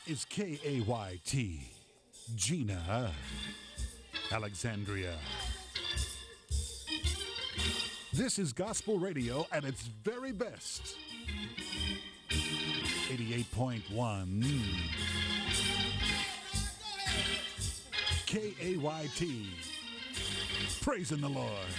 is KAYT, Gina, Alexandria. This is gospel radio at its very best. 88.1 KAYT. Praising the Lord.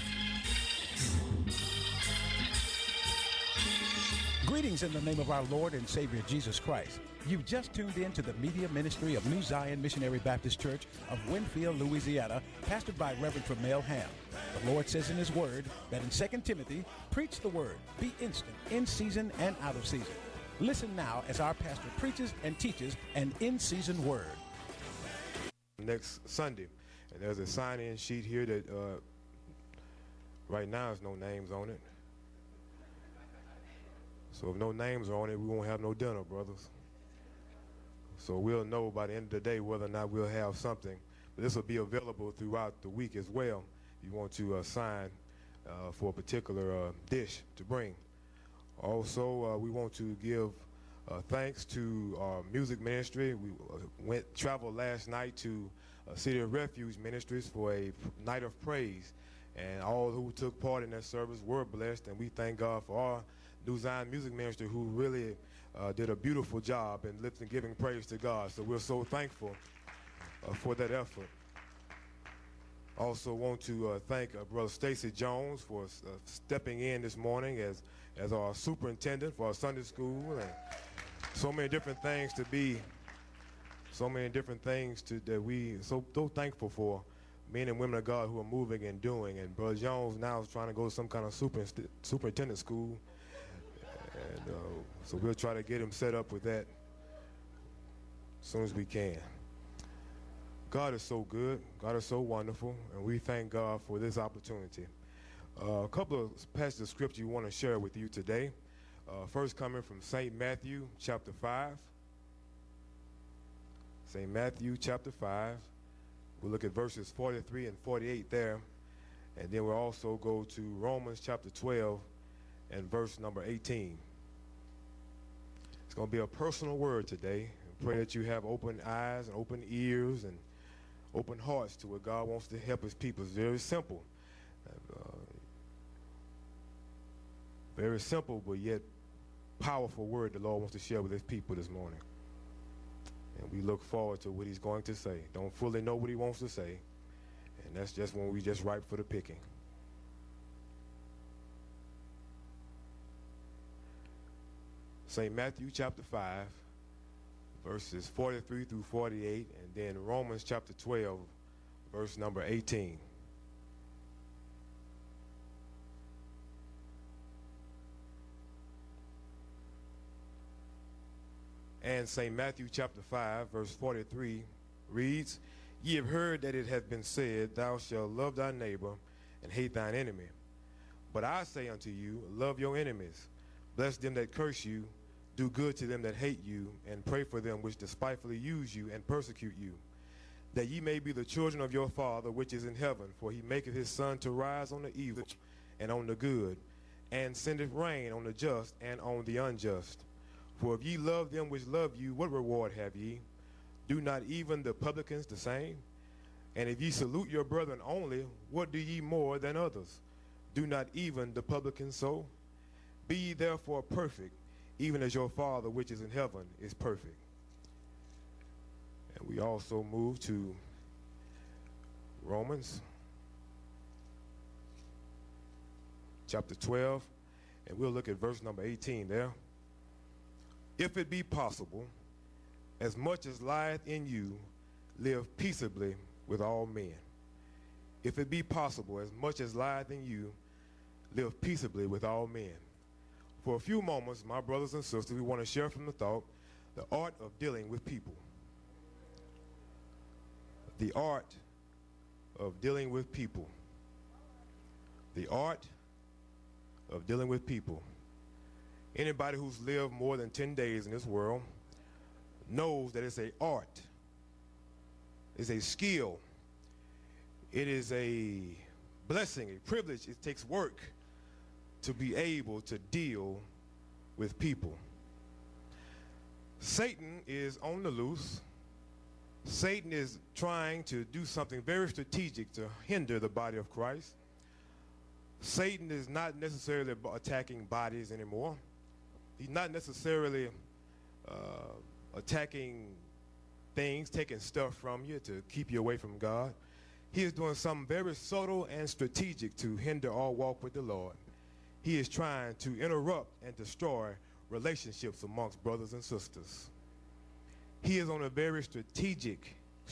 Greetings in the name of our Lord and Savior Jesus Christ. You've just tuned in to the media ministry of New Zion Missionary Baptist Church of Winfield, Louisiana, pastored by Reverend Tremel Ham. The Lord says in His Word that in 2 Timothy, preach the Word, be instant, in season and out of season. Listen now as our pastor preaches and teaches an in-season word. Next Sunday, and there's a sign-in sheet here that right now there's no names on it. So if no names are on it, we won't have no dinner, brothers. So we'll know by the end of the day whether or not we'll have something. But this will be available throughout the week as well. If you want to sign for a particular dish to bring. Also, we want to give thanks to our music ministry. We traveled last night to City of Refuge Ministries for a night of praise. And all who took part in that service were blessed. And we thank God for our New Zion Music Ministry, who really did a beautiful job in lifting, giving praise to God. So we're so thankful for that effort. Also want to thank Brother Stacy Jones for stepping in this morning as our superintendent for our Sunday school, and so many different things that we so thankful for, men and women of God who are moving and doing. And Brother Jones now is trying to go to some kind of superintendent school. And so we'll try to get him set up with that as soon as we can. God is so good. God is so wonderful. And we thank God for this opportunity. A couple of passages of scripture we want to share with you today. First coming from St. Matthew chapter 5. St. Matthew chapter 5. We'll look at verses 43 and 48 there. And then we'll also go to Romans chapter 12 and verse number 18. It's going to be a personal word today. I pray that you have open eyes and open ears and open hearts to what God wants to help His people. It's very simple. Very simple, but yet powerful word the Lord wants to share with His people this morning. And we look forward to what He's going to say. Don't fully know what He wants to say. And that's just when we just ripe for the picking. St. Matthew chapter 5, verses 43 through 48, and then Romans chapter 12, verse number 18. And St. Matthew chapter 5, verse 43 reads, Ye have heard that it hath been said, Thou shalt love thy neighbor and hate thine enemy. But I say unto you, love your enemies, bless them that curse you, do good to them that hate you, and pray for them which despitefully use you and persecute you, that ye may be the children of your Father which is in heaven. For he maketh his sun to rise on the evil and on the good, and sendeth rain on the just and on the unjust. For if ye love them which love you, what reward have ye? Do not even the publicans the same? And if ye salute your brethren only, what do ye more than others? Do not even the publicans so? Be ye therefore perfect, even as your Father which is in heaven is perfect. And we also move to Romans chapter 12, and we'll look at verse number 18 there. If it be possible, as much as lieth in you, live peaceably with all men. If it be possible, as much as lieth in you, live peaceably with all men. For a few moments, my brothers and sisters, we want to share from the thought, the art of dealing with people. The art of dealing with people. The art of dealing with people. Anybody who's lived more than 10 days in this world knows that it's an art. It's a skill. It is a blessing, a privilege. It takes work to be able to deal with people. Satan is on the loose. Satan is trying to do something very strategic to hinder the body of Christ. Satan is not necessarily attacking bodies anymore. He's not necessarily attacking things, taking stuff from you to keep you away from God. He is doing something very subtle and strategic to hinder our walk with the Lord. He is trying to interrupt and destroy relationships amongst brothers and sisters. He is on a very strategic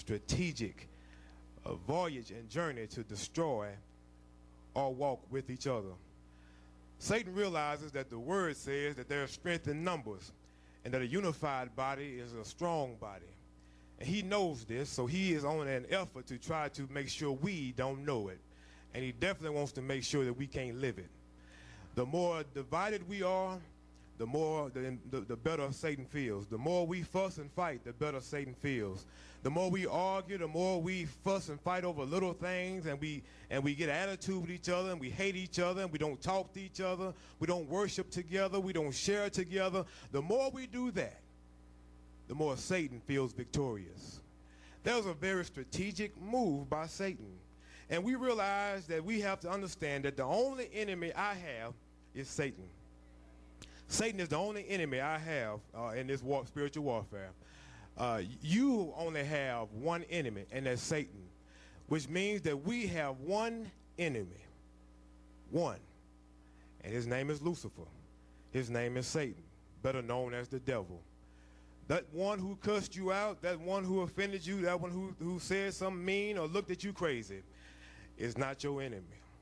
voyage and journey to destroy our walk with each other. Satan realizes that the word says that there is strength in numbers and that a unified body is a strong body. And he knows this, so he is on an effort to try to make sure we don't know it. And he definitely wants to make sure that we can't live it. The more divided we are, the better Satan feels. The more we fuss and fight, the better Satan feels. The more we argue, the more we fuss and fight over little things, and we get attitude with each other, and we hate each other, and we don't talk to each other, we don't worship together, we don't share together. The more we do that, the more Satan feels victorious. That was a very strategic move by Satan. And we realize that we have to understand that the only enemy I have is Satan. Satan is the only enemy I have in this spiritual warfare. You only have one enemy, and that's Satan, which means that we have one enemy. One. And his name is Lucifer. His name is Satan, better known as the devil. That one who cussed you out, that one who offended you, that one who said something mean or looked at you crazy is not your enemy.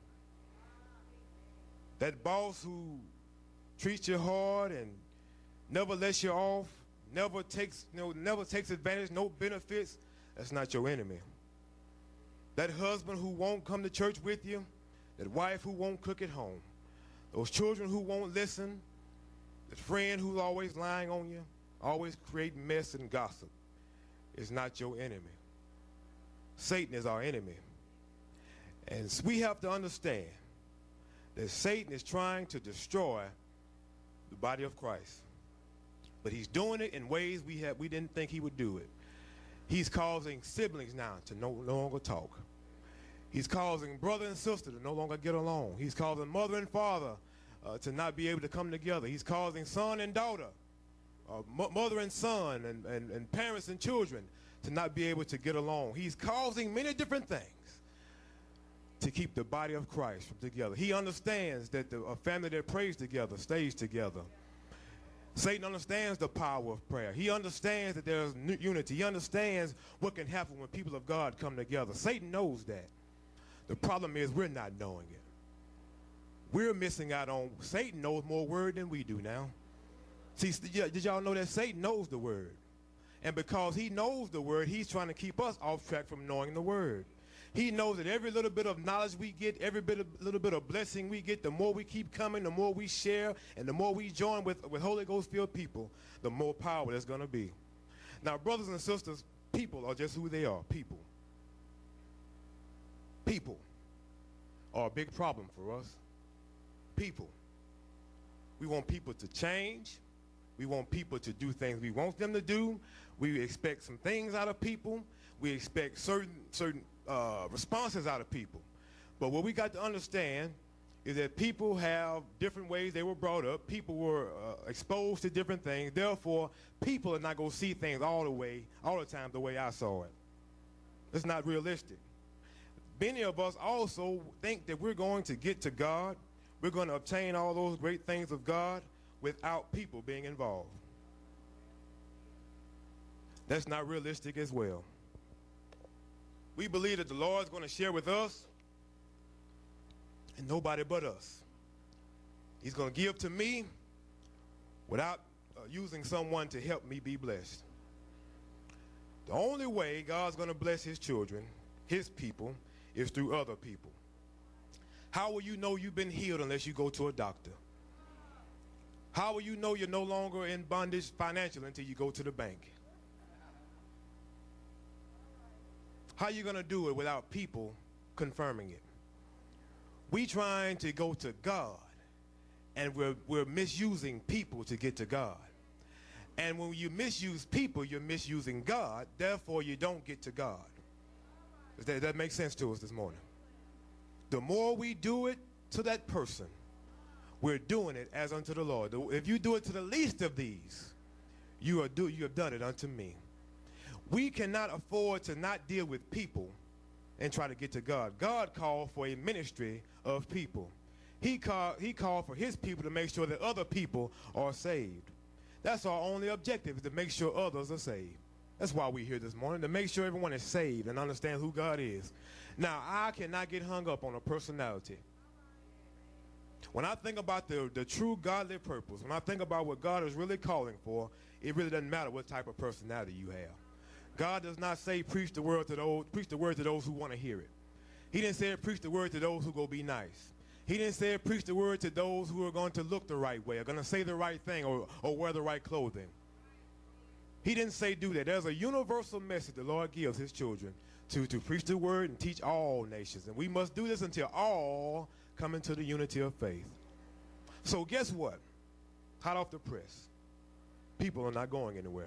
That boss who treats you hard and never lets you off, never takes advantage, no benefits, that's not your enemy. That husband who won't come to church with you, that wife who won't cook at home, those children who won't listen, that friend who's always lying on you, always creating mess and gossip, is not your enemy. Satan is our enemy. And we have to understand that Satan is trying to destroy the body of Christ. But he's doing it in ways we didn't think he would do it. He's causing siblings now to no longer talk. He's causing brother and sister to no longer get along. He's causing mother and father to not be able to come together. He's causing son and daughter, mother and son, and parents and children to not be able to get along. He's causing many different things to keep the body of Christ from together. He understands that a family that prays together stays together. Satan understands the power of prayer. He understands that there's unity. He understands what can happen when people of God come together. Satan knows that. The problem is we're not knowing it. We're missing out on, Satan knows more word than we do now. See, did y'all know that Satan knows the word? And because he knows the word, he's trying to keep us off track from knowing the word. He knows that every little bit of knowledge we get, every little bit of blessing we get, the more we keep coming, the more we share, and the more we join with Holy Ghost-filled people, the more power there's going to be. Now, brothers and sisters, people are just who they are, people. People are a big problem for us. People. We want people to change. We want people to do things we want them to do. We expect some things out of people. We expect certain responses out of people. But what we got to understand is that people have different ways they were brought up. People were exposed to different things. Therefore, people are not going to see things all the time the way I saw it. It's not realistic. Many of us also think that we're going to get to God, we're going to obtain all those great things of God without people being involved. That's not realistic as well. We believe that the Lord is going to share with us and nobody but us. He's going to give to me without using someone to help me be blessed. The only way God's going to bless his children, his people, is through other people. How will you know you've been healed unless you go to a doctor? How will you know you're no longer in bondage financially until you go to the bank? How are you going to do it without people confirming it? We trying to go to God, and we're misusing people to get to God. And when you misuse people, you're misusing God. Therefore, you don't get to God. Does that make sense to us this morning? The more we do it to that person, we're doing it as unto the Lord. If you do it to the least of these, you have done it unto me. We cannot afford to not deal with people and try to get to God. God called for a ministry of people. He called for his people to make sure that other people are saved. That's our only objective, is to make sure others are saved. That's why we're here this morning, to make sure everyone is saved and understand who God is. Now, I cannot get hung up on a personality. When I think about the true godly purpose, when I think about what God is really calling for, it really doesn't matter what type of personality you have. God does not say preach the word to those who want to hear it. He didn't say preach the word to those who go be nice. He didn't say preach the word to those who are going to look the right way, are going to say the right thing, or wear the right clothing. He didn't say do that. There's a universal message the Lord gives his children to preach the word and teach all nations. And we must do this until all come into the unity of faith. So guess what? Hot off the press. People are not going anywhere.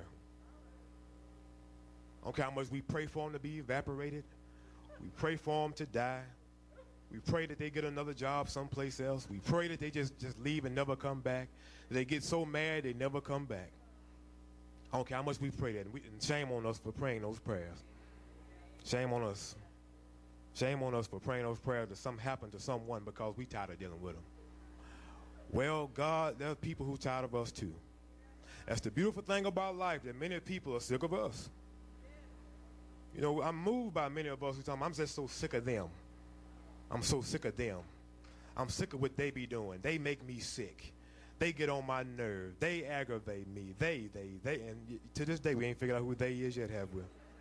I don't care how much we pray for them to be evaporated. We pray for them to die. We pray that they get another job someplace else. We pray that they just leave and never come back. They get so mad they never come back. I don't care how much we pray that. And shame on us for praying those prayers. Shame on us. Shame on us for praying those prayers that something happened to someone because we tired of dealing with them. Well, God, there are people who tired of us too. That's the beautiful thing about life, that many people are sick of us. You know, I'm moved by many of us who tell me, I'm just so sick of them. I'm so sick of them. I'm sick of what they be doing. They make me sick. They get on my nerve. They aggravate me. They. And to this day, we ain't figured out who they is yet, have we?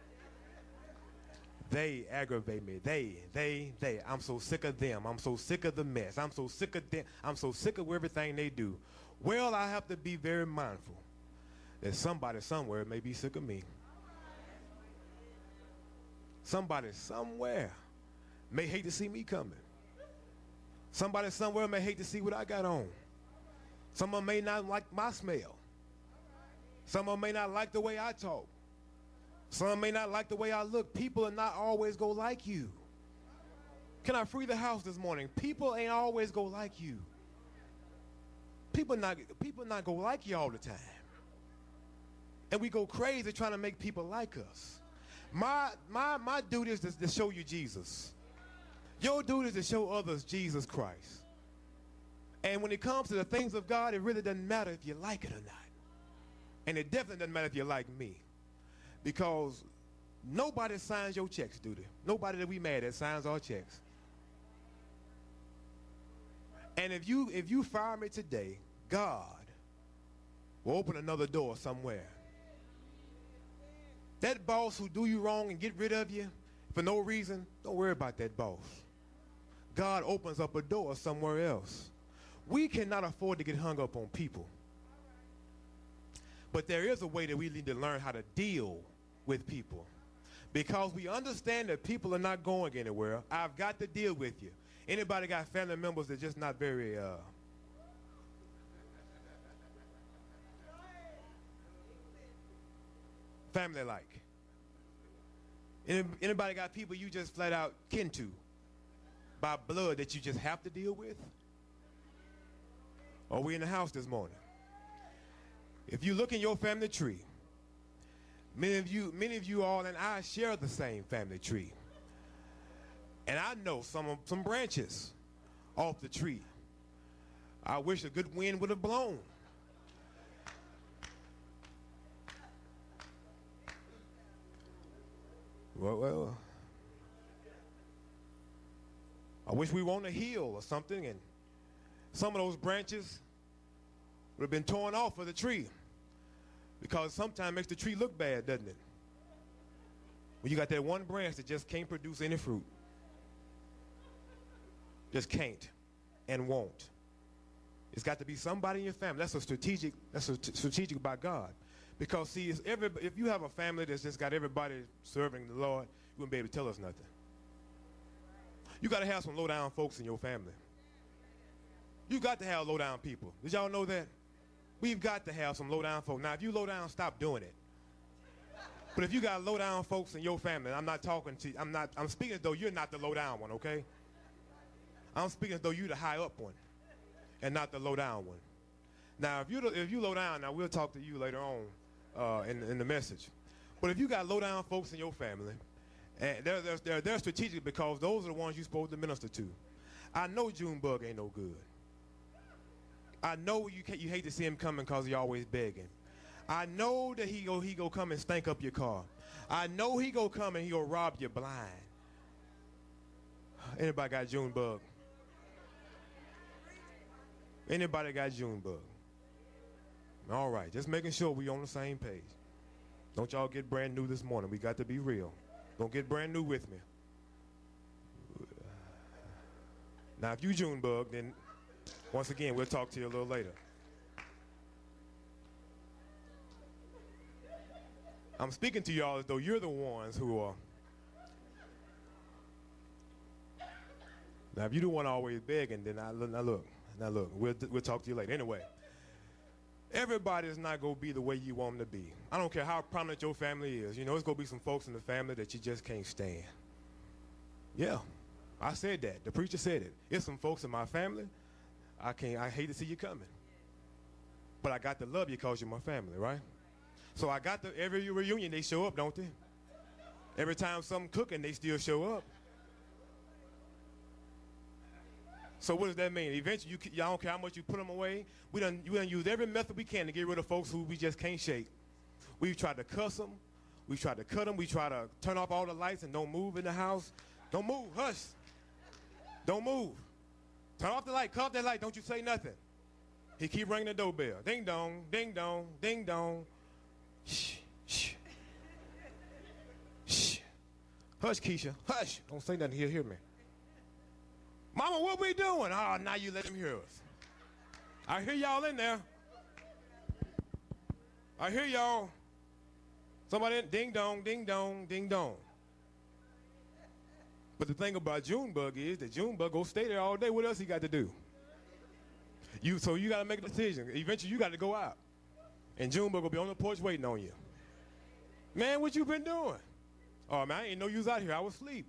They aggravate me. They. I'm so sick of them. I'm so sick of the mess. I'm so sick of them. I'm so sick of everything they do. Well, I have to be very mindful that somebody somewhere may be sick of me. Somebody somewhere may hate to see me coming. Somebody somewhere may hate to see what I got on. Someone may not like my smell. Someone may not like the way I talk. Some may not like the way I look. People are not always go like you. Can I free the house this morning? People ain't always go like you. People not go like you all the time. And we go crazy trying to make people like us. My duty is to show you Jesus. Your duty is to show others Jesus Christ. And when it comes to the things of God, it really doesn't matter if you like it or not. And it definitely doesn't matter if you like me. Because nobody signs your checks, do they? Nobody that we mad at signs our checks. And if you fire me today, God will open another door somewhere. That boss who do you wrong and get rid of you for no reason, don't worry about that boss. God opens up a door somewhere else. We cannot afford to get hung up on people. But there is a way that we need to learn how to deal with people. Because we understand that people are not going anywhere. I've got to deal with you. Anybody got family members that are just not very family-like? Anybody got people you just flat out kin to by blood that you just have to deal with? Are we in the house this morning? If you look in your family tree, many of you all and I share the same family tree. And I know some branches off the tree I wish a good wind would have blown. Well, I wish we were on a hill or something, and some of those branches would have been torn off of the tree, because sometimes it makes the tree look bad, doesn't it? When you got that one branch that just can't produce any fruit. Just can't and won't. It's got to be somebody in your family. That's strategic by God. Because see, if you have a family that's just got everybody serving the Lord, you wouldn't be able to tell us nothing. You got to have some low-down folks in your family. You got to have low-down people. Did y'all know that? We've got to have some low-down folks. Now, if you low down, stop doing it. But if you got low-down folks in your family, I'm speaking as though you're not the low-down one, okay? I'm speaking as though you're the high-up one and not the low-down one. Now, if you low down, now we'll talk to you later on in the message. But if you got low-down folks in your family, and they're strategic because those are the ones you're supposed to minister to. I know Junebug ain't no good. I know you hate to see him coming because he always begging. I know that he go come and stank up your car. I know he go come and he go rob you blind. Anybody got Junebug? Anybody got Junebug? All right, just making sure we on the same page. Don't y'all get brand new this morning. We got to be real. Don't get brand new with me. Now, if you Junebug, then once again, we'll talk to you a little later. I'm speaking to y'all as though you're the ones who are. Now, if you the one always begging, then now look, we'll talk to you later. Anyway, everybody is not going to be the way you want them to be. I don't care how prominent your family is. You know, there's going to be some folks in the family that you just can't stand. Yeah, I said that. The preacher said it. There's some folks in my family, I hate to see you coming. But I got to love you because you're my family, right? So I got every reunion, they show up, don't they? Every time something cooking, they still show up. So what does that mean? Eventually, y'all don't care how much you put them away. We done use every method we can to get rid of folks who we just can't shake. We've tried to cuss them. We've tried to cut them. We try to turn off all the lights and don't move in the house. Don't move. Hush. Don't move. Turn off the light. Cut off that light. Don't you say nothing. He keep ringing the doorbell. Ding dong, ding dong, ding dong. Shh, shh. Shh. Hush, Keisha. Hush. Don't say nothing. He'll hear me. Mama, what we doing? Oh, now you let him hear us. I hear y'all in there. I hear y'all. Somebody, ding dong, ding dong, ding dong. But the thing about Junebug is that Junebug go stay there all day. What else he got to do? So you got to make a decision. Eventually, you got to go out. And Junebug will be on the porch waiting on you. Man, what you been doing? Oh, man, I ain't know you was out here. I was asleep.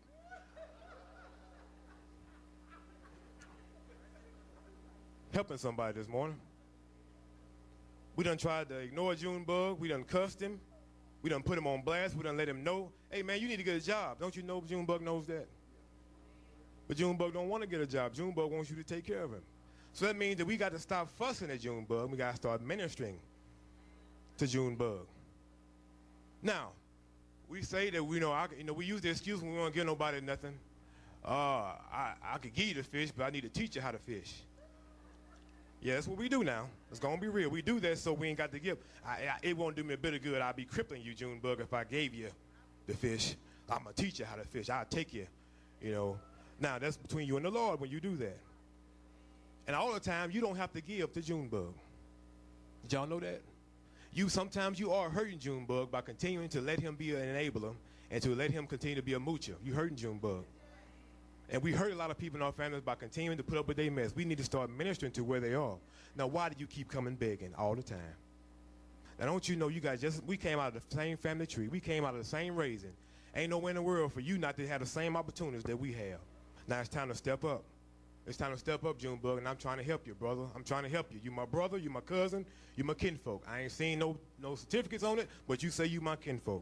Helping somebody this morning. We done tried to ignore Junebug. We done cussed him. We done put him on blast. We done let him know, hey, man, you need to get a job. Don't you know Junebug knows that? But Junebug don't want to get a job. Junebug wants you to take care of him. So that means that we got to stop fussing at Junebug. We got to start ministering to Junebug. Now, we say that we use the excuse when we don't give nobody nothing. I could give you the fish, but I need to teach you how to fish. Yeah, that's what we do now. It's going to be real. We do that so we ain't got to give. It won't do me a bit of good. I'll be crippling you, Junebug, if I gave you the fish. I'm going to teach you how to fish. I'll take you, Now, that's between you and the Lord when you do that. And all the time, you don't have to give to Junebug. Did y'all know that? Sometimes you are hurting Junebug by continuing to let him be an enabler and to let him continue to be a moocher. You hurting Junebug. And we hurt a lot of people in our families by continuing to put up with their mess. We need to start ministering to where they are. Now, why do you keep coming begging all the time? Now, don't you know you guys we came out of the same family tree. We came out of the same raising. Ain't nowhere in the world for you not to have the same opportunities that we have. Now, it's time to step up. It's time to step up, Junebug, and I'm trying to help you, brother. I'm trying to help you. You my brother, you my cousin, you my kinfolk. I ain't seen no certificates on it, but you say you my kinfolk.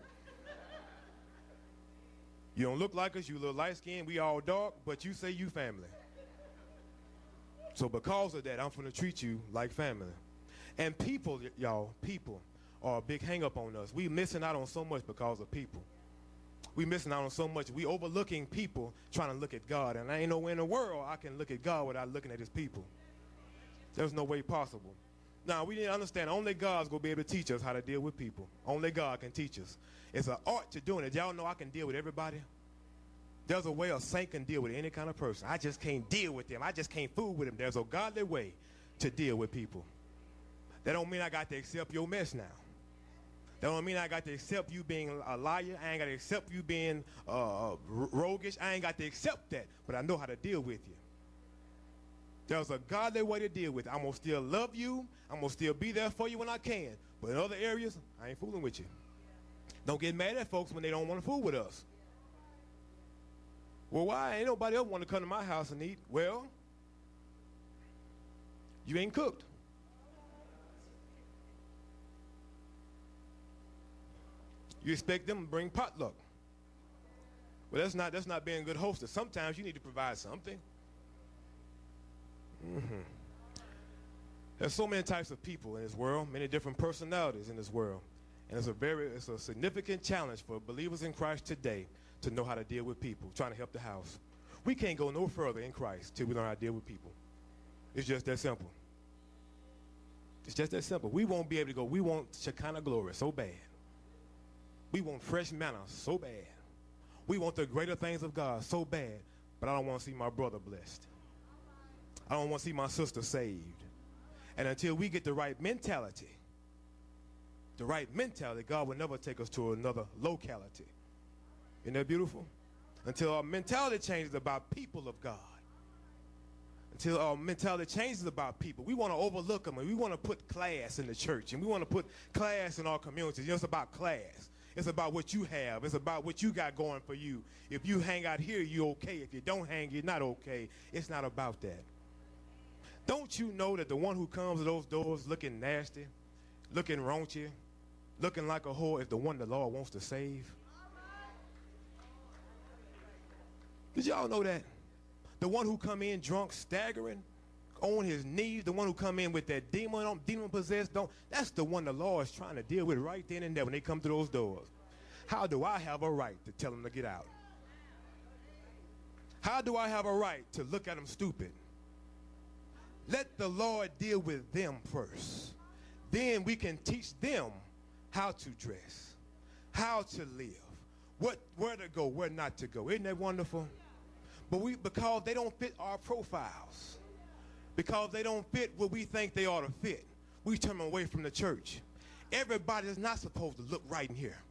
You don't look like us, you a little light-skinned, we all dark, but you say you family. So because of that, I'm going to treat you like family. And people, y'all, people are a big hang-up on us. We missing out on so much because of people. We missing out on so much. We overlooking people trying to look at God. And I ain't nowhere in the world I can look at God without looking at his people. There's no way possible. Now, we need to understand only God's going to be able to teach us how to deal with people. Only God can teach us. It's an art to doing it. Y'all know I can deal with everybody. There's a way a saint can deal with any kind of person. I just can't deal with them. I just can't fool with them. There's a godly way to deal with people. That don't mean I got to accept your mess now. That don't mean I got to accept you being a liar. I ain't got to accept you being roguish. I ain't got to accept that. But I know how to deal with you. There's a godly way to deal with it. I'm going to still love you. I'm going to still be there for you when I can. But in other areas, I ain't fooling with you. Don't get mad at folks when they don't want to fool with us. Well, why? Ain't nobody else want to come to my house and eat. Well, you ain't cooked. You expect them to bring potluck. Well, that's not being a good hostess. Sometimes you need to provide something. There's so many types of people in this world, many different personalities in this world. And it's a significant challenge for believers in Christ today to know how to deal with people, trying to help the house. We can't go no further in Christ till we learn how to deal with people. It's just that simple. It's just that simple. We won't be able to go. We want Shekinah glory so bad. We want fresh manna so bad. We want the greater things of God so bad, but I don't want to see my brother blessed. I don't want to see my sister saved. And until we get the right mentality, God will never take us to another locality. Isn't that beautiful? Until our mentality changes about people of God. Until our mentality changes about people. We want to overlook them, and we want to put class in the church, and we want to put class in our communities. You know, it's about class. It's about what you have. It's about what you got going for you. If you hang out here, you're okay. If you don't hang, you're not okay. It's not about that. Don't you know that the one who comes to those doors looking nasty, looking raunchy, looking like a whore is the one the Lord wants to save? Did y'all know that? The one who come in drunk, staggering, on his knees, the one who come in with that demon possessed, that's the one the Lord is trying to deal with right then and there when they come to those doors. How do I have a right to tell them to get out? How do I have a right to look at them stupid? Let the Lord deal with them first. Then we can teach them how to dress, how to live, where to go, where not to go. Isn't that wonderful? But because they don't fit our profiles, because they don't fit what we think they ought to fit, we turn them away from the church. Everybody is not supposed to look right in here.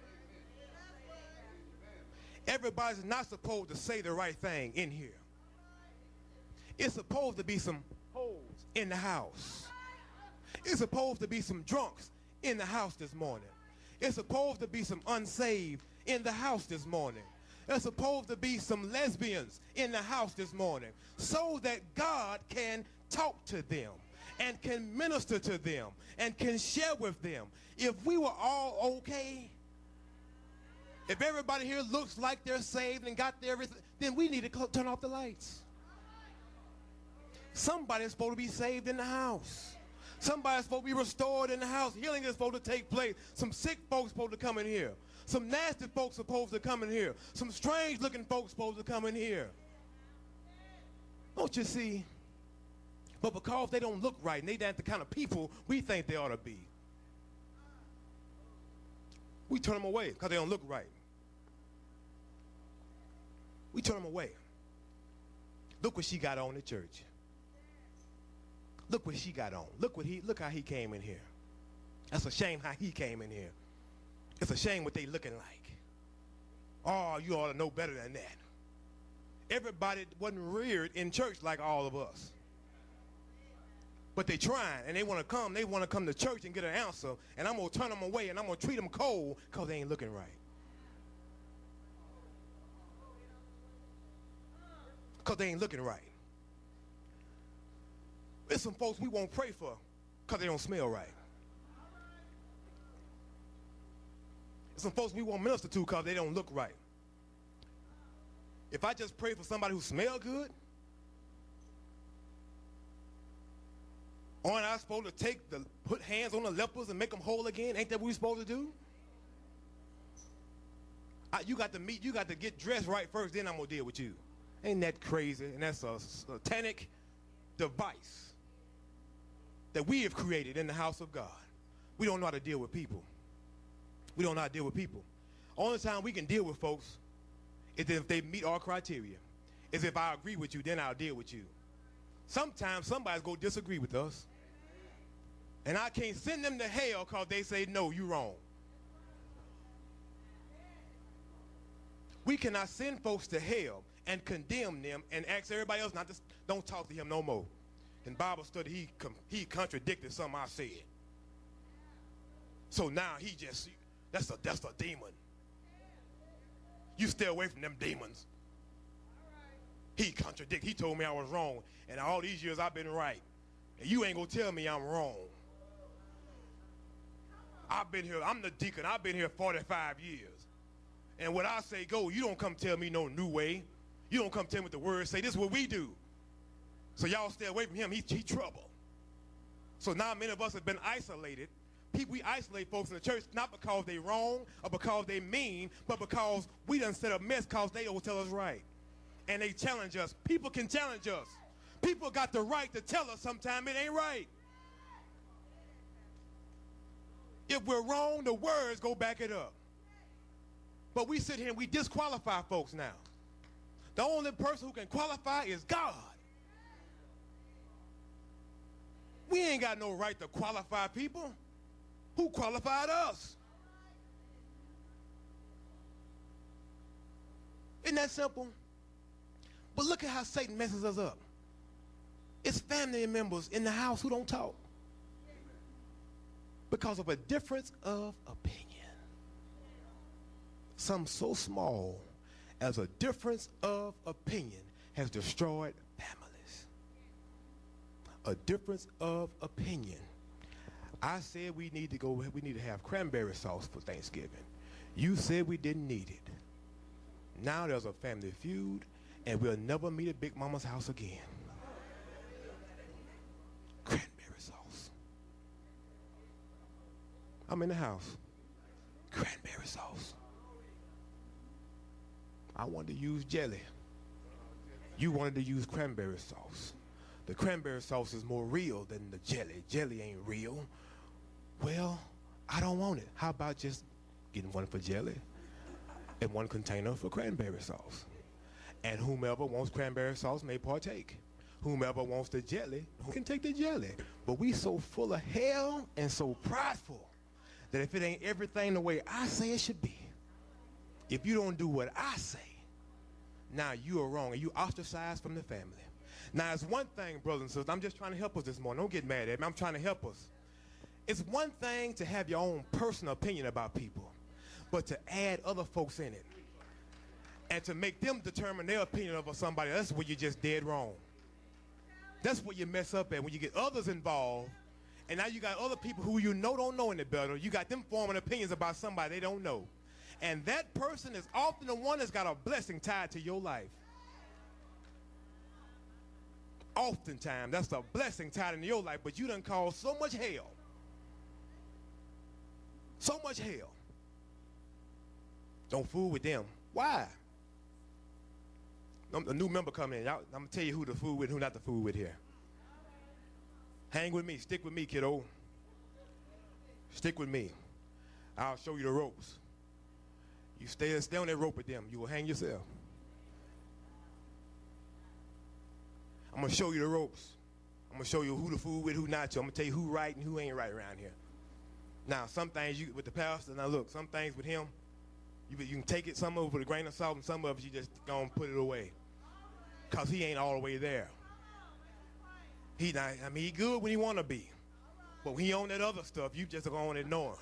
Everybody's not supposed to say the right thing in here. It's supposed to be some hoes in the house. It's supposed to be some drunks in the house this morning. It's supposed to be some unsaved in the house this morning. There's supposed to be some lesbians in the house this morning so that God can talk to them and can minister to them and can share with them. If we were all okay, if everybody here looks like they're saved and got their everything, then we need to turn off the lights. Somebody's supposed to be saved in the house. Somebody's supposed to be restored in the house. Healing is supposed to take place. Some sick folks supposed to come in here. Some nasty folks supposed to come in here. Some strange looking folks supposed to come in here. Don't you see? But because they don't look right and they not the kind of people we think they ought to be, we turn them away because they don't look right. We turn them away. Look what she got on in church. Look what she got on. Look how he came in here. That's a shame how he came in here. It's a shame what they looking like. Oh, you ought to know better than that. Everybody wasn't reared in church like all of us. But they trying, and they want to come to church and get an answer, and I'm going to turn them away, and I'm going to treat them cold because they ain't looking right. Because they ain't looking right. There's some folks we won't pray for because they don't smell right. There's some folks we won't minister to because they don't look right. If I just pray for somebody who smells good, aren't I supposed to put hands on the lepers and make them whole again? Ain't that what we're supposed to do? You got to get dressed right first, then I'm going to deal with you. Ain't that crazy? And that's a satanic device that we have created in the house of God. We don't know how to deal with people. We don't know how to deal with people. Only time we can deal with folks is if they meet our criteria. Is if I agree with you, then I'll deal with you. Sometimes somebody's going to disagree with us. And I can't send them to hell because they say, no, you're wrong. We cannot send folks to hell and condemn them and ask everybody else not to, don't talk to him no more. In Bible study, he contradicted something I said. So now that's a demon. You stay away from them demons. He contradicted. He told me I was wrong. And all these years I've been right. And you ain't gonna tell me I'm wrong. I've been here, I'm the deacon. I've been here 45 years. And when I say go, you don't come tell me no new way. You don't come tell me what the word say. This is what we do. So y'all stay away from him. He trouble. So now many of us have been isolated. We isolate folks in the church not because they wrong or because they mean, but because we done set a mess because they don't tell us right. And they challenge us. People can challenge us. People got the right to tell us sometime it ain't right. If we're wrong, the words go back it up. But we sit here and we disqualify folks now. The only person who can qualify is God. We ain't got no right to qualify people. Who qualified us? Isn't that simple? But look at how Satan messes us up. It's family members in the house who don't talk because of a difference of opinion. Something so small as a difference of opinion has destroyed families. A difference of opinion. I said we need to have cranberry sauce for Thanksgiving. You said we didn't need it. Now there's a family feud, and we'll never meet at Big Mama's house again. Cranberry sauce. I'm in the house. Cranberry sauce. I wanted to use jelly. You wanted to use cranberry sauce. The cranberry sauce is more real than the jelly. Jelly ain't real. Well, I don't want it. How about just getting one for jelly and one container for cranberry sauce? And whomever wants cranberry sauce may partake. Whomever wants the jelly can take the jelly. But we so full of hell and so prideful that if it ain't everything the way I say it should be, if you don't do what I say, now you are wrong and you ostracized from the family. Now it's one thing, brothers and sisters, I'm just trying to help us this morning. Don't get mad at me. I'm trying to help us. It's one thing to have your own personal opinion about people, but to add other folks in it and to make them determine their opinion of somebody, that's where you're just dead wrong. That's where you mess up at, when you get others involved, and now you got other people who you know don't know any better. You got them forming opinions about somebody they don't know. And that person is often the one that's got a blessing tied to your life. Oftentimes, that's a blessing tied into your life, but you done caused so much hell. So much hell. Don't fool with them. Why? A new member coming in. I'm going to tell you who to fool with and who not to fool with here. Hang with me. Stick with me, kiddo. Stick with me. I'll show you the ropes. You stay on that rope with them, you will hang yourself. I'm going to show you the ropes. I'm going to show you who to fool with, who not to. I'm going to tell you who right and who ain't right around here. Now, some things you with the pastor, now look, some things with him, you can take it, some of it with a grain of salt, and some of it you just go and put it away. Because he ain't all the way there. He good when he want to be. But when he on that other stuff, you just going to ignore him.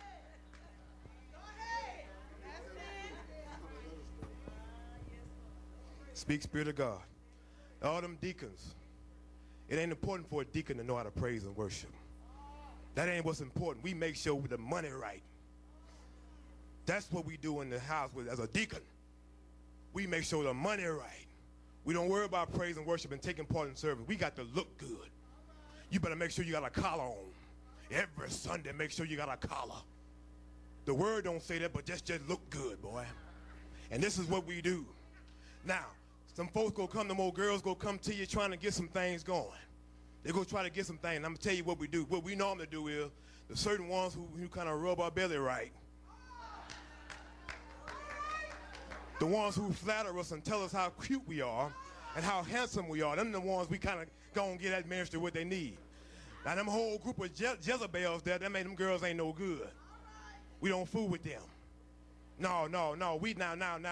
Speak, Spirit of God. All them deacons, it ain't important for a deacon to know how to praise and worship. That ain't what's important. We make sure the money right. That's what we do in the house as a deacon. We make sure the money right. We don't worry about praise and worship and taking part in service. We got to look good. You better make sure you got a collar on. Every Sunday, make sure you got a collar. The word don't say that, but just look good, boy. And this is what we do. Now, some folks go come, them old girls go come to you trying to get some things going. They go try to get some things. I'm going to tell you what we do. What we normally do is the certain ones who kind of rub our belly right. The ones who flatter us and tell us how cute we are and how handsome we are. Them the ones we kind of go and get that ministry what they need. Now them whole group of Jezebels there, them girls ain't no good. We don't fool with them. No. We now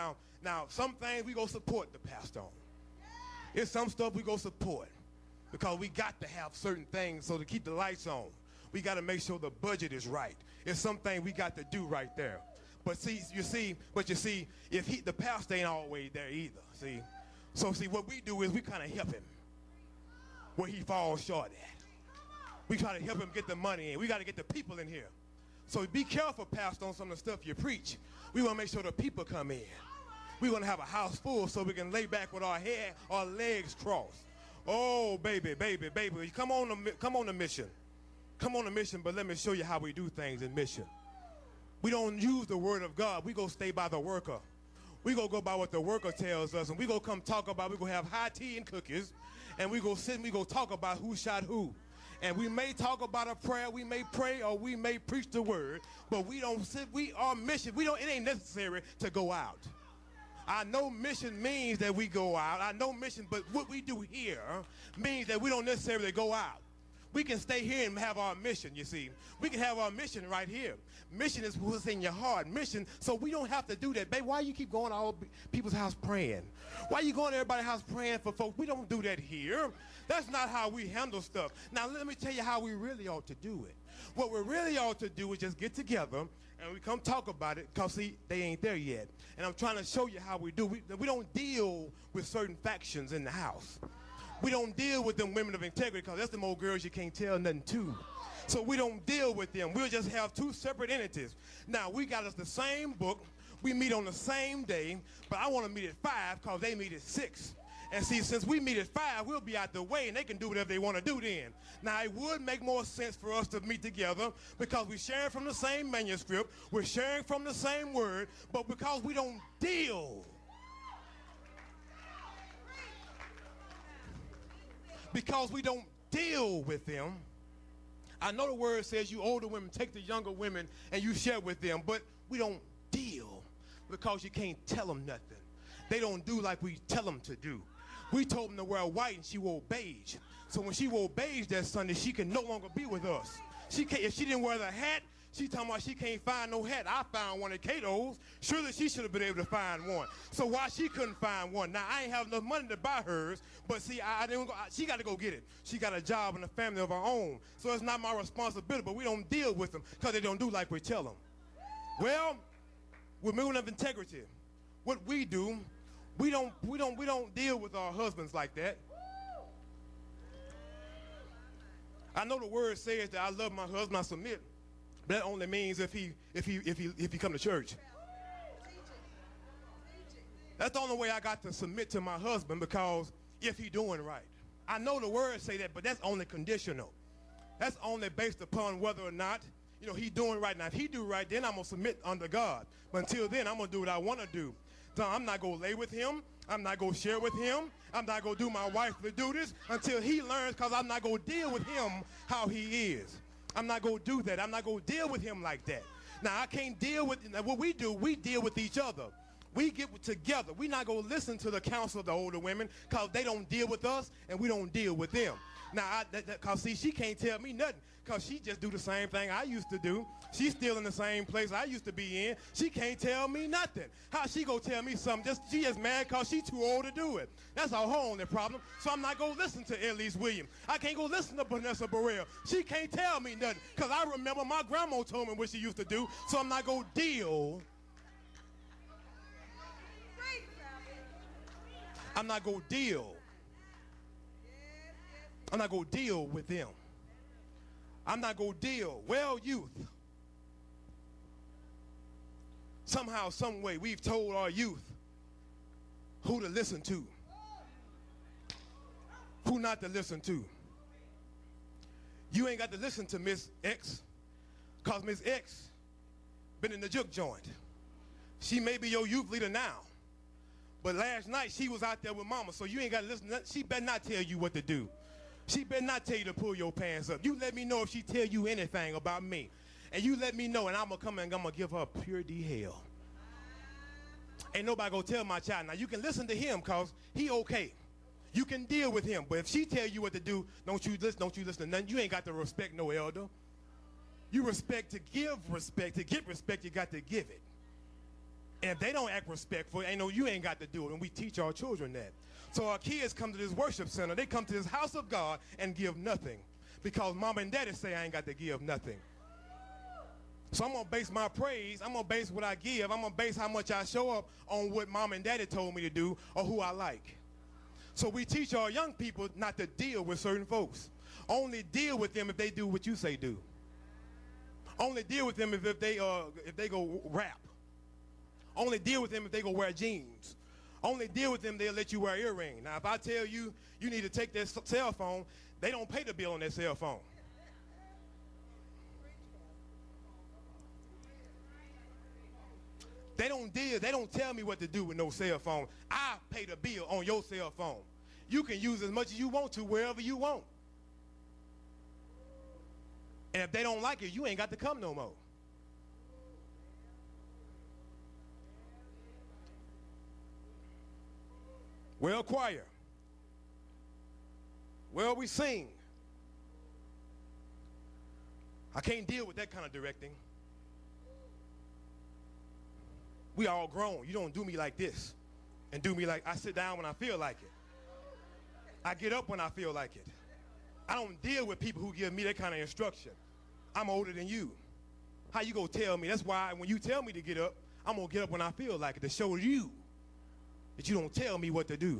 Now, some things we go support the pastor on. There's some stuff we go support because we got to have certain things so to keep the lights on. We got to make sure the budget is right. It's something we got to do right there. But you see, if the pastor ain't always there either, see. So see, what we do is we kind of help him where he falls short at. We try to help him get the money in. We got to get the people in here. So be careful, pastor, on some of the stuff you preach. We want to make sure the people come in. We want to have a house full so we can lay back with our legs crossed. Oh, baby, come on a mission. Come on a mission, but let me show you how we do things in mission. We don't use the word of God. We go stay by the worker. We go by what the worker tells us, and we go come talk about, we go have high tea and cookies, and we go sit and we go talk about who shot who. And we may talk about a prayer, we may pray, or we may preach the word, but we don't sit, our mission, it ain't necessary to go out. I know mission means that we go out. I know mission, but what we do here means that we don't necessarily go out. We can stay here and have our mission, you see. We can have our mission right here. Mission is what's in your heart. Mission, so we don't have to do that. Babe, why you keep going to all people's house praying? Why you going to everybody's house praying for folks? We don't do that here. That's not how we handle stuff. Now, let me tell you how we really ought to do it. What we really ought to do is just get together and we come talk about it because, see, they ain't there yet. And I'm trying to show you how we do. We don't deal with certain factions in the house. We don't deal with them women of integrity because that's them old girls you can't tell nothing to. So we don't deal with them. We'll just have two separate entities. Now, we got us the same book. We meet on the same day, but I want to meet at 5 because they meet at 6. And see, since we meet at 5, we'll be out the way, and they can do whatever they want to do then. Now, it would make more sense for us to meet together because we're sharing from the same manuscript, we're sharing from the same word, but because we don't deal. Because we don't deal with them. I know the word says you older women take the younger women and you share with them, but we don't deal because you can't tell them nothing. They don't do like we tell them to do. We told them to wear white and she wore beige. So when she wore beige that Sunday, she can no longer be with us. If she didn't wear the hat, she talking about she can't find no hat. I found one at Cato's. Surely she should have been able to find one. So why she couldn't find one? Now, I ain't have enough money to buy hers, but see, she got to go get it. She got a job and a family of her own. So it's not my responsibility, but we don't deal with them because they don't do like we tell them. Well, with women of integrity, what we do, we don't deal with our husbands like that. I know the word says that I love my husband, I submit. But that only means if he come to church. That's the only way I got to submit to my husband, because if he doing right. I know the words say that, but that's only conditional. That's only based upon whether or not, he doing right. Now, if he do right, then I'm going to submit under God. But until then, I'm going to do what I want to do. So I'm not going to lay with him. I'm not going to share with him. I'm not going to do my wifely duties until he learns, because I'm not going to deal with him how he is. I'm not going to do that. I'm not going to deal with him like that. Now, I can't deal with, what we do, we deal with each other. We get together. We're not going to listen to the counsel of the older women because they don't deal with us and we don't deal with them. Now, because see, she can't tell me nothing because she just do the same thing I used to do. She's still in the same place I used to be in. She can't tell me nothing. How she gonna tell me something? She just mad because she too old to do it. That's her only problem. So I'm not gonna listen to Elise Williams. I can't go listen to Vanessa Burrell. She can't tell me nothing because I remember my grandma told me what she used to do. So I'm not gonna deal. I'm not gonna deal. I'm not gonna deal with them. I'm not gonna deal. Well, youth. Somehow, some way, we've told our youth who to listen to, who not to listen to. You ain't got to listen to Miss X, because Miss X been in the juke joint. She may be your youth leader now, but last night she was out there with mama, so you ain't got to listen. She better not tell you what to do. She better not tell you to pull your pants up. You let me know if she tell you anything about me. And you let me know, and I'm going to come and I'm going to give her pure D hell. Ain't nobody going to tell my child. Now, you can listen to him because he okay. You can deal with him. But if she tell you what to do, don't you listen to nothing. You ain't got to respect no elder. You respect to give respect. To get respect, you got to give it. And if they don't act respectful, you ain't got to do it. And we teach our children that. So our kids come to this worship center. They come to this house of God and give nothing. Because mama and daddy say I ain't got to give nothing. So I'm going to base my praise, I'm going to base what I give, I'm going to base how much I show up on what mom and daddy told me to do or who I like. So we teach our young people not to deal with certain folks. Only deal with them if they do what you say do. Only deal with them if they go rap. Only deal with them if they go wear jeans. Only deal with them, they'll let you wear earrings. Now, if I tell you you need to take their cell phone, they don't pay the bill on their cell phone. They don't tell me what to do with no cell phone. I pay the bill on your cell phone. You can use as much as you want to wherever you want. And if they don't like it, you ain't got to come no more. Well, choir. Well, we sing. I can't deal with that kind of directing. We all grown. You don't do me like this and do me like I sit down when I feel like it. I get up when I feel like it. I don't deal with people who give me that kind of instruction. I'm older than you. How you gonna tell me? That's why when you tell me to get up, I'm gonna get up when I feel like it to show you that you don't tell me what to do.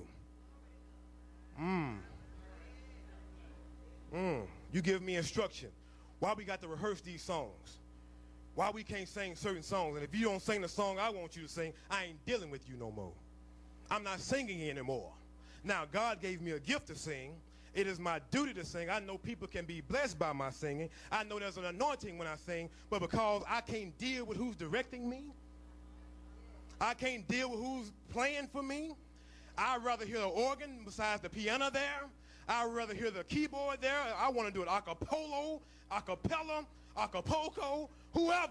You give me instruction. Why we got to rehearse these songs? Why we can't sing certain songs? And if you don't sing the song I want you to sing, I ain't dealing with you no more. I'm not singing anymore. Now, God gave me a gift to sing. It is my duty to sing. I know people can be blessed by my singing. I know there's an anointing when I sing, but because I can't deal with who's directing me, I can't deal with who's playing for me, I'd rather hear the organ besides the piano there. I'd rather hear the keyboard there. I want to do it a cappella, acapulco, whoever.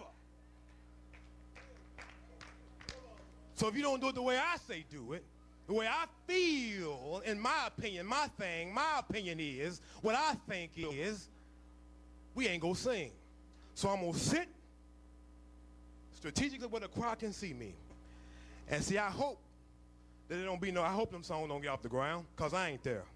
So if you don't do it the way I say do it, the way I feel, in my opinion, my opinion is, what I think is, we ain't gonna sing. So I'm gonna sit strategically where the choir can see me. And see, I hope that it don't be I hope them songs don't get off the ground, because I ain't there.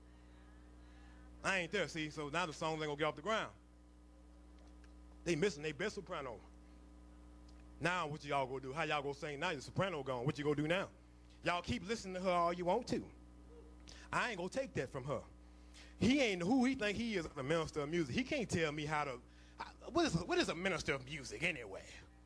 I ain't there, see, so now the songs ain't gonna get off the ground. They missing their best soprano. Now what y'all gonna do? How y'all gonna sing now? The soprano gone. What you gonna do now? Y'all keep listening to her all you want to. I ain't gonna take that from her. He ain't who he think he is, a minister of music. He can't tell me how to, what is a minister of music anyway?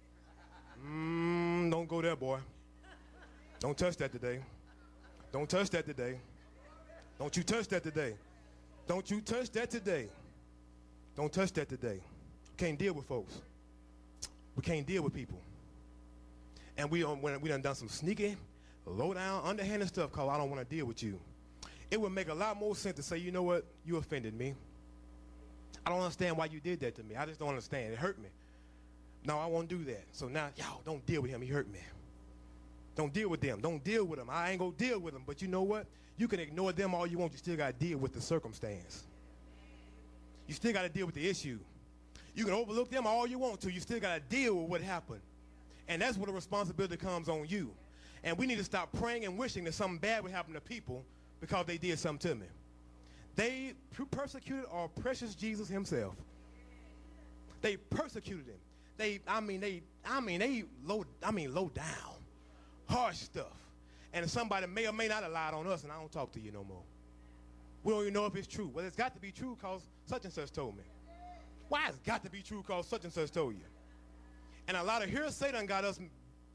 Don't go there, boy. Don't touch that today. Don't touch that today. Don't you touch that today. Don't you touch that today. Don't touch that today. Can't deal with folks. We can't deal with people. And we done some sneaky, low down, underhanded stuff because I don't want to deal with you. It would make a lot more sense to say, you know what, you offended me. I don't understand why you did that to me. I just don't understand. It hurt me. No, I won't do that. So now, y'all, don't deal with him. He hurt me. Don't deal with them. Don't deal with them. I ain't going to deal with them. But you know what? You can ignore them all you want. You still got to deal with the circumstance. You still got to deal with the issue. You can overlook them all you want to. You still got to deal with what happened. And that's where the responsibility comes on you. And we need to stop praying and wishing that something bad would happen to people because they did something to me. They persecuted our precious Jesus himself. They persecuted him. They low down, harsh stuff. And somebody may or may not have lied on us, and I don't talk to you no more. We don't even know if it's true. Well, it's got to be true because such and such told me. Why it's got to be true because such and such told you? And a lot of hearsay done got us,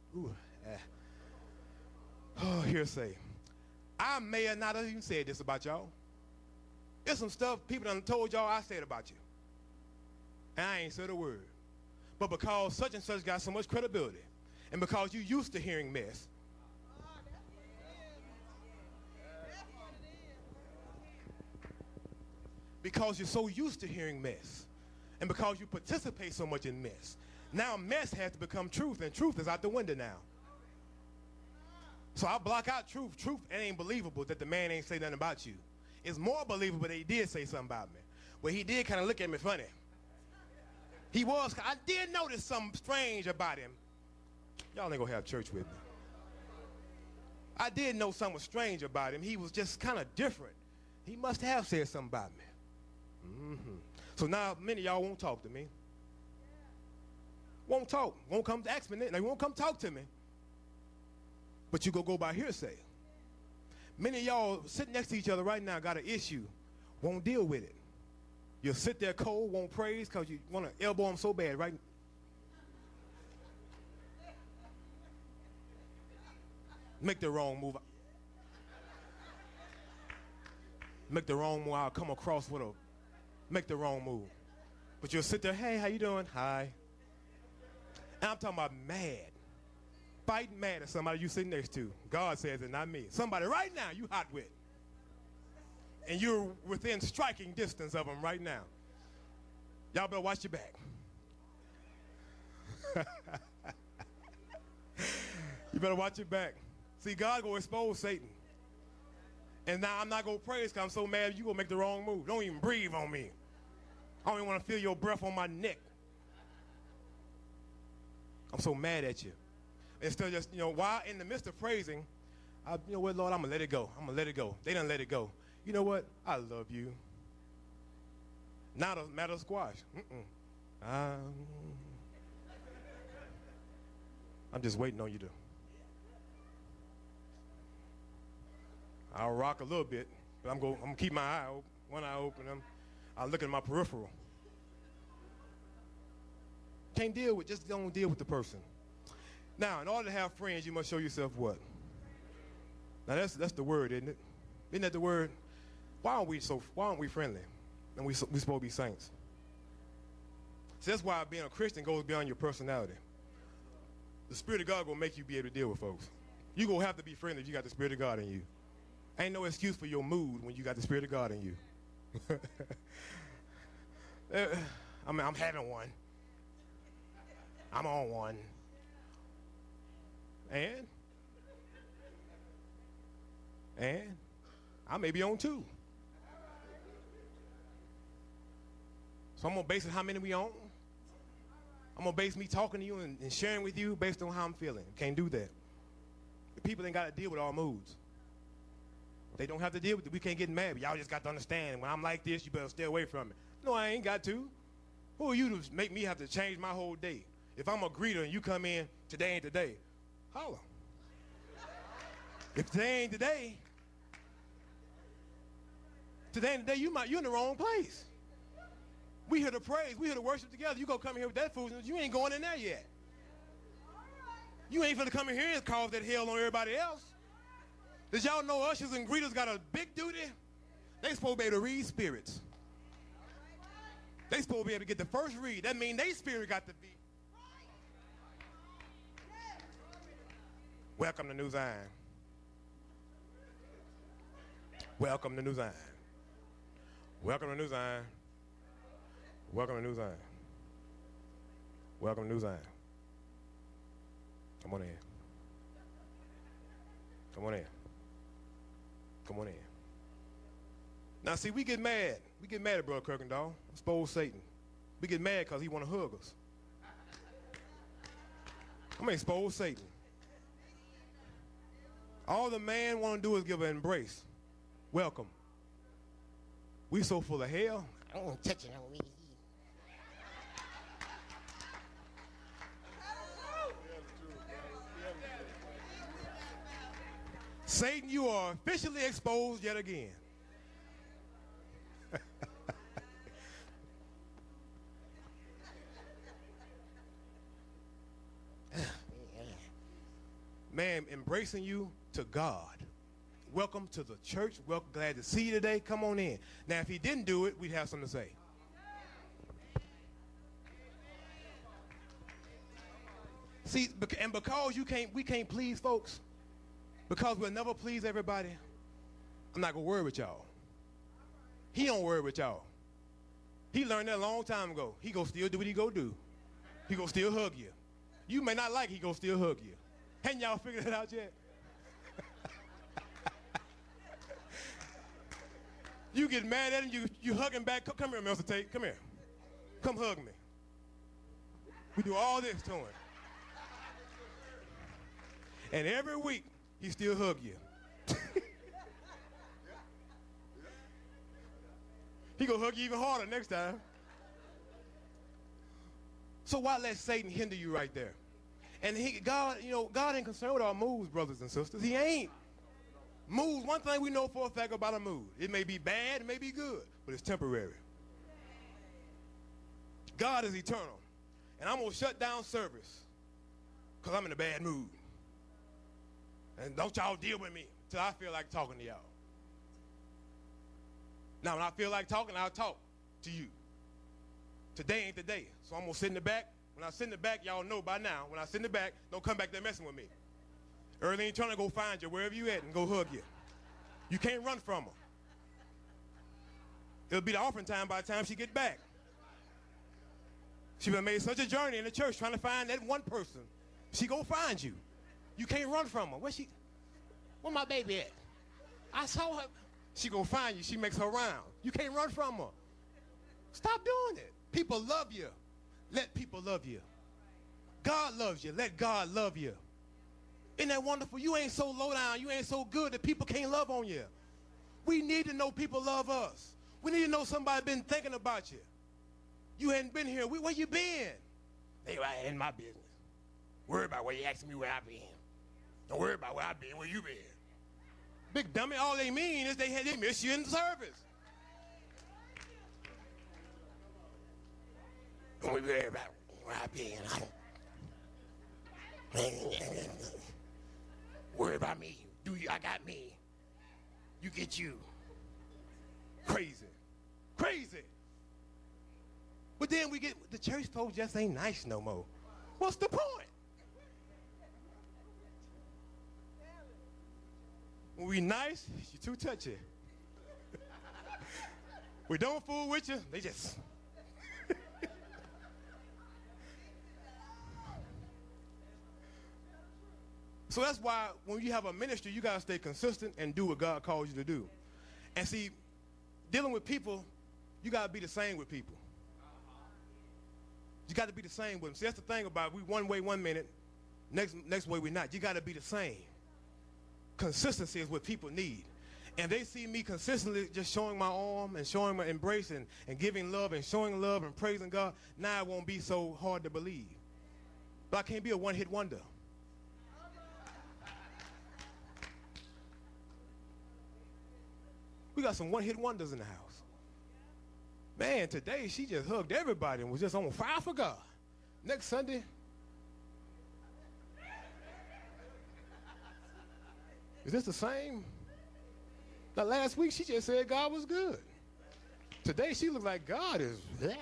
hearsay. I may have not even said this about y'all. There's some stuff people done told y'all I said about you. And I ain't said a word. But because such and such got so much credibility, and because you used to hearing mess, because you're so used to hearing mess, and because you participate so much in mess, now mess has to become truth, and truth is out the window now. So I block out truth. Truth, it ain't believable that the man ain't say nothing about you. It's more believable that he did say something about me. Well, he did kind of look at me funny. I did notice something strange about him. Y'all ain't gonna have church with me. I did know something was strange about him. He was just kind of different. He must have said something about me. So now many of y'all won't talk to me. Won't talk. Won't come to ask me. They won't come talk to me. But you go by hearsay. Many of y'all sitting next to each other right now got an issue. Won't deal with it. You'll sit there cold, won't praise because you want to elbow them so bad, right? Make the wrong move. Make the wrong move. I'll come across with a, make the wrong move. But you'll sit there, hey, how you doing? Hi. And I'm talking about mad. Fighting mad at somebody you sitting next to. God says it, not me. Somebody right now you hot with. And you're within striking distance of them right now. Y'all better watch your back. You better watch your back. See, God gonna expose Satan. And now I'm not gonna praise because I'm so mad you gonna make the wrong move. Don't even breathe on me. I don't even want to feel your breath on my neck. I'm so mad at you. Instead of just, while in the midst of praising, you know what, Lord, I'm gonna let it go. I'm gonna let it go. They done let it go. You know what? I love you. Not a matter of squash. I'm just waiting on you to. I'll rock a little bit, but I'm gonna keep my eye open, one eye open. I'll look at my peripheral. Can't deal with, just don't deal with the person. Now, in order to have friends, you must show yourself what? Now that's the word, isn't it? Isn't that the word? Why aren't we friendly? And we supposed to be saints. So that's why being a Christian goes beyond your personality. The Spirit of God will make you be able to deal with folks. You're going to have to be friendly if you got the Spirit of God in you. Ain't no excuse for your mood when you got the Spirit of God in you. I'm having one. I'm on one. And I may be on two. So I'm going to base it how many we on. I'm going to base me talking to you and sharing with you based on how I'm feeling. Can't do that. The people ain't got to deal with our moods. They don't have to deal with it. We can't get mad. Y'all just got to understand. When I'm like this, you better stay away from it. No, I ain't got to. Who are you to make me have to change my whole day? If I'm a greeter and you come in, today ain't today, holla. If today ain't today ain't today, you're in the wrong place. We here to praise. We here to worship together. You go come here with that foolishness, you ain't going in there yet. You ain't finna come in here and cause that hell on everybody else. Did y'all know ushers and greeters got a big duty? They supposed to be able to read spirits. They supposed to be able to get the first read. That means they spirit got to be. Welcome to New Zion. Welcome to New Zion. Welcome to New Zion. Welcome to New Zion. Welcome to New Zion. Come on in. Come on in. Come on in. Now, see, we get mad. We get mad at Brother Kirkendall. Expose Satan. We get mad because he want to hug us. I'm going to expose Satan. All the man want to do is give an embrace. Welcome. We so full of hell. I don't want to touch it on me. Satan, you are officially exposed yet again. Man, embracing you to God. Welcome to the church. Welcome, glad to see you today. Come on in. Now, if he didn't do it, we'd have something to say. See, and because we can't please folks, because we'll never please everybody, I'm not going to worry with y'all. He don't worry with y'all. He learned that a long time ago. He going to still do what he going to do. He going to still hug you. You may not like it, he going to still hug you. Hadn't y'all figured it out yet? You get mad at him, you hug him back. Come here, Mr. Tate. Come here. Come hug me. We do all this to him. And every week, he still hug you. He gonna hug you even harder next time. So why let Satan hinder you right there? And God ain't concerned with our moods, brothers and sisters. He ain't. Moods, one thing we know for a fact about a mood. It may be bad, it may be good, but it's temporary. God is eternal. And I'm going to shut down service because I'm in a bad mood. And don't y'all deal with me till I feel like talking to y'all. Now, when I feel like talking, I'll talk to you. Today ain't the day. So I'm going to sit in the back. When I sit in the back, y'all know by now, when I sit in the back, don't come back there messing with me. Early ain't trying to go find you wherever you at and go hug you. You can't run from her. It'll be the offering time by the time she get back. She made such a journey in the church trying to find that one person. She gonna find you. You can't run from her. Where my baby at? I saw her. She gonna find you. She makes her round. You can't run from her. Stop doing it. People love you. Let people love you. God loves you. Let God love you. Isn't that wonderful? You ain't so low down. You ain't so good that people can't love on you. We need to know people love us. We need to know somebody been thinking about you. You hadn't been here. Where you been? They right in my business. Worry about where you asking me where I been. Don't worry about where I been, where you been. Big dummy, all they mean is they miss you in the service. Don't worry about where I been. Worry about me. I got me. You get you. Crazy. Crazy. But then we get, the church folks just ain't nice no more. What's the point? When we nice, you too touchy. We don't fool with you, they just. So that's why when you have a ministry, you got to stay consistent and do what God calls you to do. And see, dealing with people, you got to be the same with people. You got to be the same with them. See, that's the thing about it. We one way 1 minute, next way we're not. You got to be the same. Consistency is what people need. And they see me consistently just showing my arm and showing my embrace and giving love and showing love and praising God. Now it won't be so hard to believe. But I can't be a one-hit wonder. We got some one-hit wonders in the house. Man, today she just hugged everybody and was just on fire for God. Next Sunday, is this the same? Now last week she just said God was good. Today she looks like God is bleh.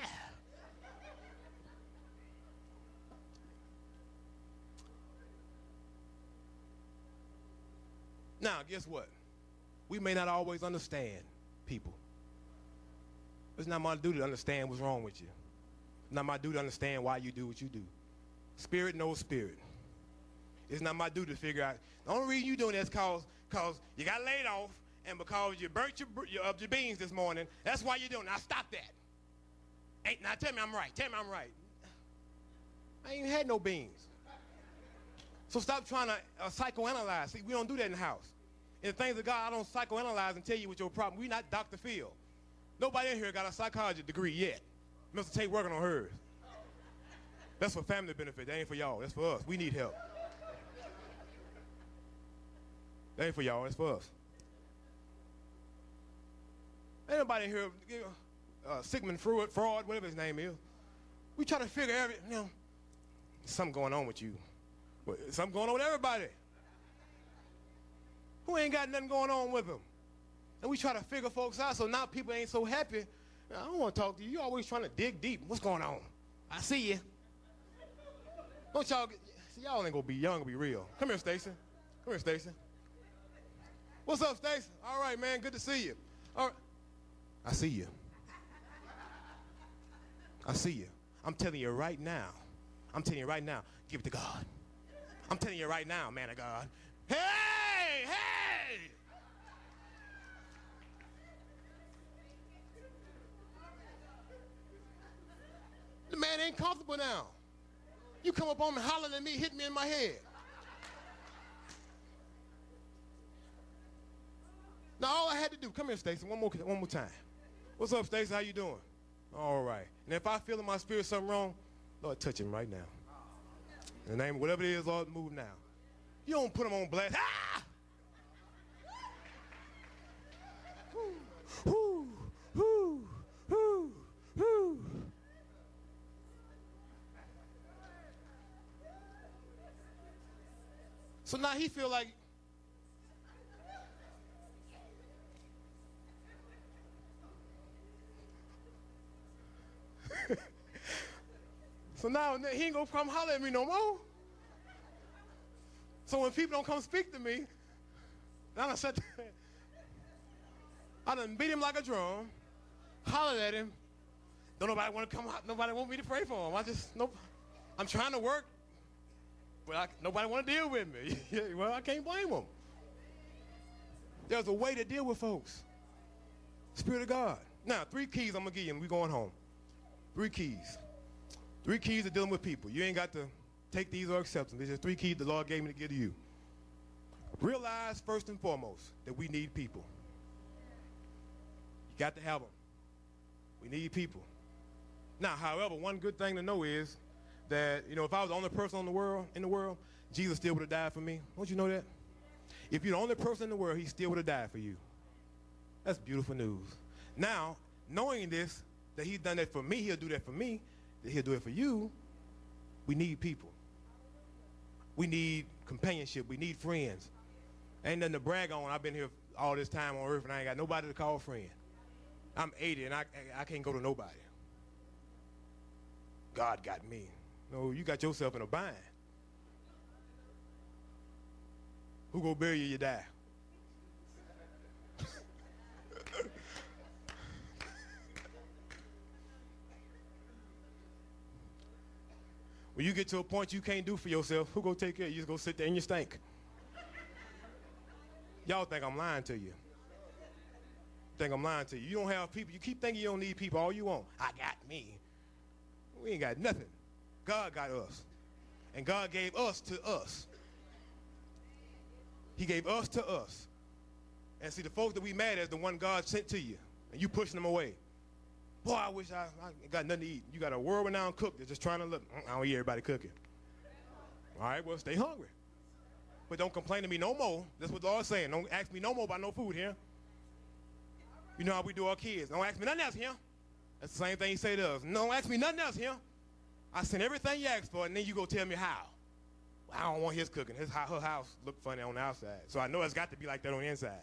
Now, guess what? We may not always understand people. It's not my duty to understand what's wrong with you. It's not my duty to understand why you do what you do. Spirit knows spirit. It's not my duty to figure out. The only reason you're doing that is because you got laid off and because you burnt your beans this morning. That's why you're doing it. Now stop that. Now tell me I'm right. Tell me I'm right. I ain't even had no beans. So stop trying to psychoanalyze. See, we don't do that in the house. In the things of God, I don't psychoanalyze and tell you what your problem. We're not Dr. Phil. Nobody in here got a psychology degree yet. Mr. Tate working on hers. That's for family benefit. That ain't for y'all. That's for us. We need help. That ain't for y'all. That's for us. Ain't nobody in here, Sigmund Freud, whatever his name is. We try to figure something going on with you. Something going on with everybody. Who ain't got nothing going on with them? And we try to figure folks out, so now people ain't so happy. I don't want to talk to you. You always trying to dig deep. What's going on? I see you. Don't y'all see, y'all ain't gonna be young, be real. Come here, Stacy. Come here, Stacy. What's up, Stacy? All right, man. Good to see you. All right. I see you. I see you. I'm telling you right now. I'm telling you right now. Give it to God. I'm telling you right now, man of God. Hey! Hey! The man ain't comfortable now. You come up on me hollering at me, hit me in my head. had to do. Come here, Stacy, one more time. What's up, Stacy? How you doing? All right. And if I feel in my spirit something wrong, Lord, touch him right now. In the name of whatever it is, Lord, move now. You don't put him on blast. Ah! Whoo, whoo, whoo, whoo. So now he feel like so now he ain't gonna come holler at me no more. So when people don't come speak to me, I done beat him like a drum, hollered at him. Don't nobody want to come out. Nobody want me to pray for him. I'm trying to work, but nobody want to deal with me. Well, I can't blame them. There's a way to deal with folks. Spirit of God. Now, 3 keys I'm going to give you, and we're going home. 3 keys. 3 keys to dealing with people. You ain't got to take these or accept them. There's just 3 keys the Lord gave me to give to you. Realize, first and foremost, that we need people. You got to have them. We need people. Now, however, one good thing to know is that, if I was the only person in the world, Jesus still would have died for me. Don't you know that? If you're the only person in the world, he still would have died for you. That's beautiful news. Now, knowing this, that he's done that for me, he'll do that for me, that he'll do it for you, we need people. We need companionship. We need friends. Ain't nothing to brag on. I've been here all this time on earth, and I ain't got nobody to call a friend. I'm 80, and I can't go to nobody. God got me. No, you got yourself in a bind. Who gonna bury you, you die? When you get to a point you can't do for yourself, who gonna take care of you? You just go sit there in your stink. Y'all think I'm lying to you. Think I'm lying to you. You don't have people. You keep thinking you don't need people all you want. I got me. We ain't got nothing. God got us. And God gave us to us. He gave us to us. And see, the folks that we mad at is the one God sent to you. And you pushing them away. Boy, I wish I got nothing to eat. You got a world-renowned cook that's just trying to look. I don't hear everybody cooking. All right, well, stay hungry. But don't complain to me no more. That's what the Lord's saying. Don't ask me no more about no food here. You know how we do our kids. Don't ask me nothing else here. That's the same thing he say to us. Don't ask me nothing else here. I send everything you ask for, and then you go tell me how. Well, I don't want his cooking. Her house look funny on the outside. So I know it's got to be like that on the inside.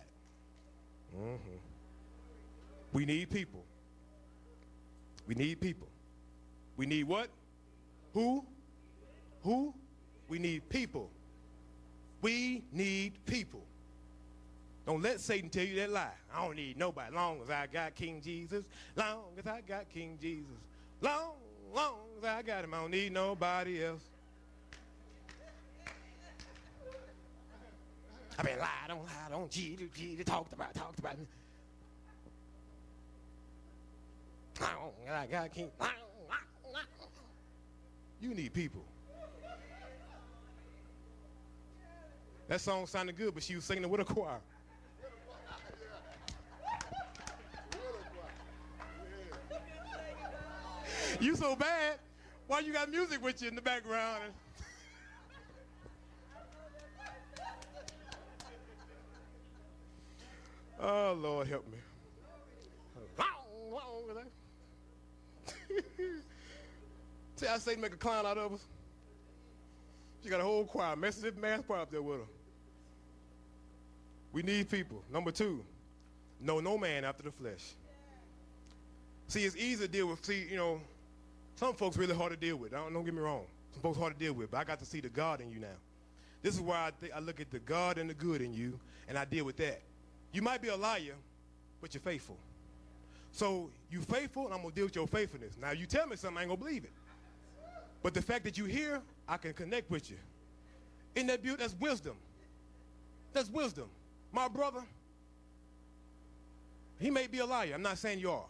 We need people. We need people. We need what? Who? Who? We need people. We need people. Don't let Satan tell you that lie. I don't need nobody. Long as I got King Jesus. Long as I got King Jesus. Long as I got him, I don't need nobody else. I been lied on, cheated, talked about me. Long as I got King. You need people. That song sounded good, but she was singing it with a choir. You so bad. Why you got music with you in the background? Oh, Lord, help me. See how Satan make a clown out of us? She got a whole choir, Message mass choir up there with her. We need people. Number 2, know no man after the flesh. See, it's easy to deal with. See, some folks really hard to deal with. Don't get me wrong. Some folks hard to deal with, but I got to see the God in you now. This is why I look at the God and the good in you, and I deal with that. You might be a liar, but you're faithful. So you faithful, and I'm going to deal with your faithfulness. Now, you tell me something, I ain't going to believe it. But the fact that you're here, I can connect with you. Isn't that beautiful? That's wisdom. That's wisdom. My brother, he may be a liar. I'm not saying you are.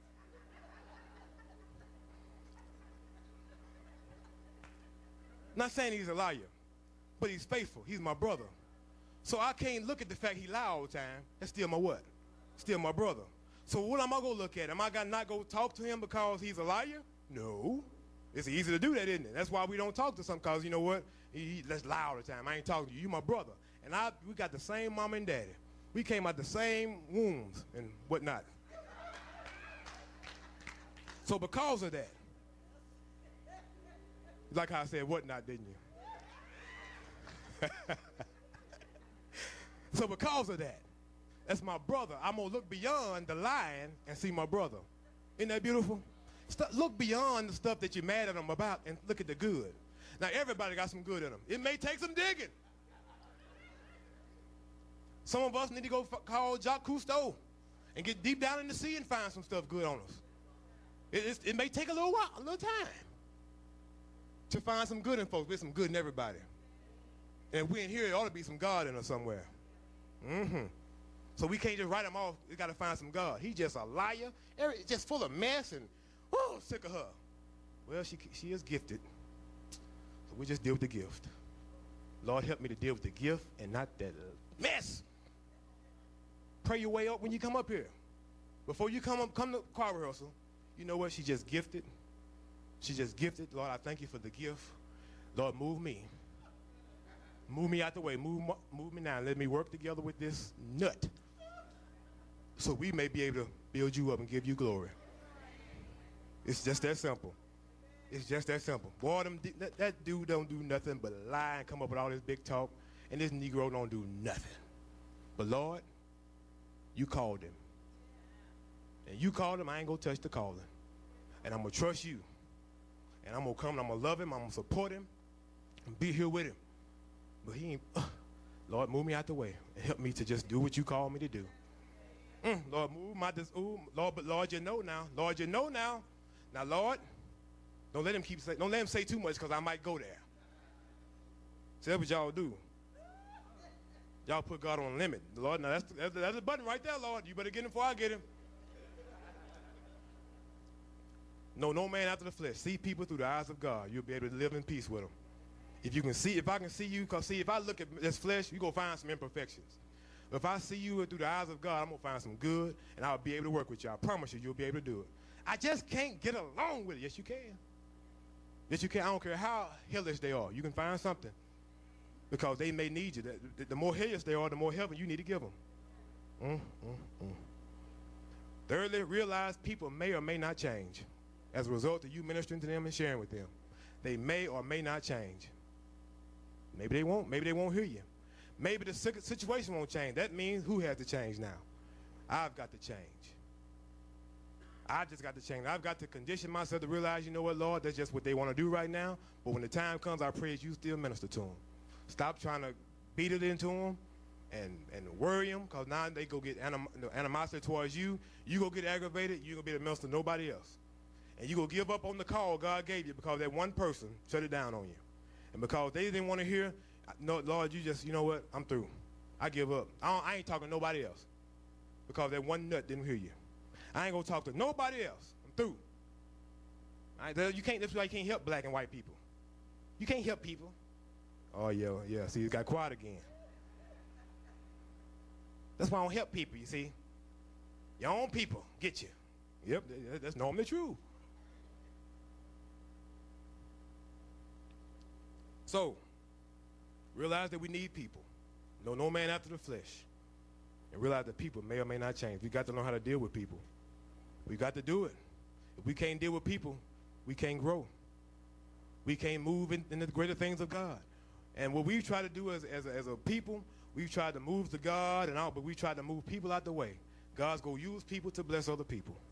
I'm not saying he's a liar, but he's faithful. He's my brother. So I can't look at the fact he lied all the time. That's still my what? Still my brother. So what am I going to look at? Am I going to not go talk to him because he's a liar? No. It's easy to do that, isn't it? That's why we don't talk to some, because you know what? That's loud all the time. I ain't talking to you. You my brother. And we got the same mom and daddy. We came out the same wombs and whatnot. So because of that, like how I said whatnot, didn't you? So because of that, that's my brother. I'm going to look beyond the lying and see my brother. Isn't that beautiful? Look beyond the stuff that you're mad at them about and look at the good. Now, everybody got some good in them. It may take some digging. Some of us need to go call Jacques Cousteau and get deep down in the sea and find some stuff good on us. It may take a little while, a little time to find some good in folks. There's some good in everybody. And if we in here, there ought to be some God in us somewhere. So we can't just write him off. We got to find some God. He's just a liar, just full of mess, and sick of her. Well, she is gifted. So we just deal with the gift. Lord, help me to deal with the gift and not that mess. Pray your way up when you come up here. Before you come to choir rehearsal, you know what? She's just gifted. She's just gifted. Lord, I thank you for the gift. Lord, move me. Move me out the way. Move me now. Let me work together with this nut so we may be able to build you up and give you glory. It's just that simple. It's just that simple. Boy, that dude don't do nothing but lie and come up with all this big talk, and this Negro don't do nothing. But Lord, you called him. And you called him, I ain't gonna touch the calling. And I'm gonna trust you. And I'm gonna come and I'm gonna love him, I'm gonna support him, and be here with him. But he ain't, Lord, move me out the way and help me to just do what you call me to do. Lord, move my, Lord, but Lord, you know now. Lord, you know now. Now, Lord, don't let him say too much, because I might go there. See, that's what y'all do. Y'all put God on a limit. Lord, now that's a button right there, Lord. You better get him before I get him. No man after the flesh. See people through the eyes of God. You'll be able to live in peace with them. If I can see you, because see, if I look at this flesh, you're going to find some imperfections. But if I see you through the eyes of God, I'm going to find some good, and I'll be able to work with you. I promise you, you'll be able to do it. I just can't get along with it. Yes, you can. Yes, you can. I don't care how hellish they are. You can find something, because they may need you. The more hellish they are, the more heaven you need to give them. Thirdly, realize people may or may not change as a result of you ministering to them and sharing with them. They may or may not change. Maybe they won't. Maybe they won't hear you. Maybe the situation won't change. That means who has to change now? I've got to change. I just got to change. I've got to condition myself to realize, you know what, Lord, that's just what they want to do right now. But when the time comes, I pray that you still minister to them. Stop trying to beat it into them and worry them, because now they go get animosity towards you. You go get aggravated. You're going to be able to minister to nobody else. And you go give up on the call God gave you because that one person shut it down on you. And because they didn't want to hear, no, Lord, you know what? I'm through. I give up. I ain't talking to nobody else because that one nut didn't hear you. I ain't going to talk to nobody else. I'm through. That's why you can't help black and white people. You can't help people. Oh, yeah. See, it got quiet again. That's why I don't help people, you see. Your own people get you. Yep, that's normally true. So, realize that we need people. No man after the flesh. And realize that people may or may not change. We got to learn how to deal with people. We got to do it. If we can't deal with people, we can't grow. We can't move in the greater things of God. And what we try to do as a people, we've tried to move to God and all, but we tried to move people out the way. God's going to use people to bless other people.